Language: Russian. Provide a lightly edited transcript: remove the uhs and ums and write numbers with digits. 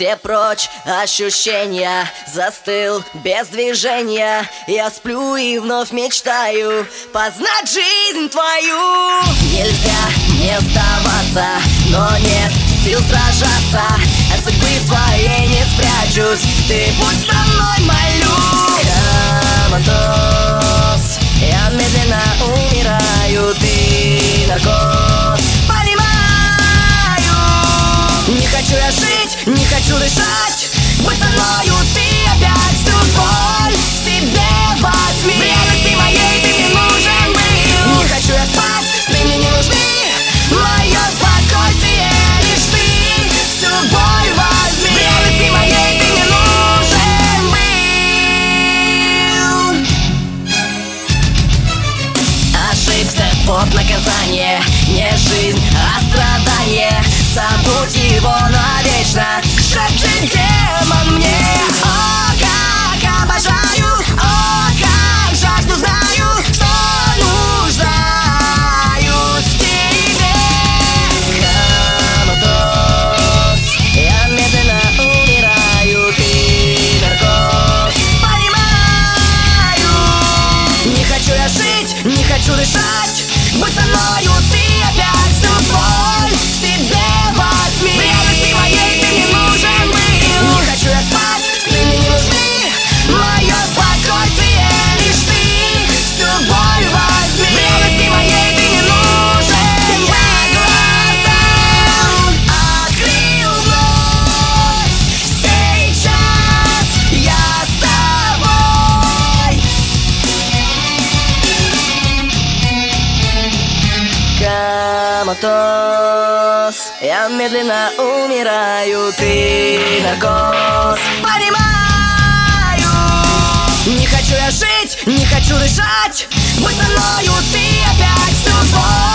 все прочь ощущения. Застыл без движения. Я сплю и вновь мечтаю познать жизнь твою. Нельзя не сдаваться, но нет сил сражаться. От судьбы своей не спрячусь, ты будь со мной, молю. Коматоз, я медленно умираю, ты наркоз. Понимаю, не хочу я жить, не хочу дышать. Будь со мною, ты опять всю боль в себе возьми. В реальности моей ты мне нужен был. Не хочу я спать, сны мне не нужны. Мое спокойствие лишь ты. Всю боль возьми. В реальности моей ты мне нужен был. Ошибся, вот наказание. Не жизнь, а страдание. Забудь его навечно. Шаг же демон мне. О, как обожаю, о, как жажду знаю, что нуждаюсь в тебе. Коматоз, я медленно умираю, ты наркоз. Понимаю, не хочу я жить, не хочу дышать. Будь со мною, ты опять всю боль в себе возьми. В реальности моей ты мне нужен был. Не хочу я спать, сны мне не нужны. Мое спокойствие лишь ты. Всю боль возьми. В реальности моей ты мне нужен. Я глаза открыл вновь. Сейчас я с тобой. Коматоз, я медленно умираю, ты наркоз. Понимаю, не хочу я жить, не хочу дышать. Будь со мною, ты опять всю боль